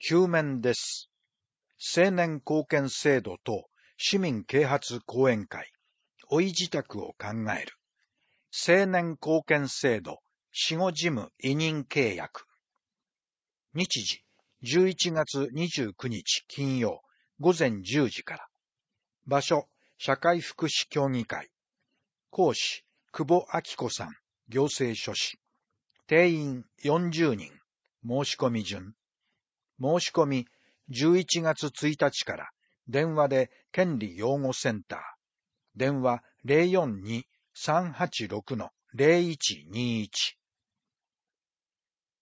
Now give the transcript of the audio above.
休面です。青年貢献制度と市民啓発講演会、老い自宅を考える。青年貢献制度、死後事務委任契約。日時、11月29日金曜、午前10時から。場所、社会福祉協議会。講師、久保明子さん、行政書士。定員40人。申し込み順。申し込み、11月1日から電話で権利擁護センター。電話 042-386-0121。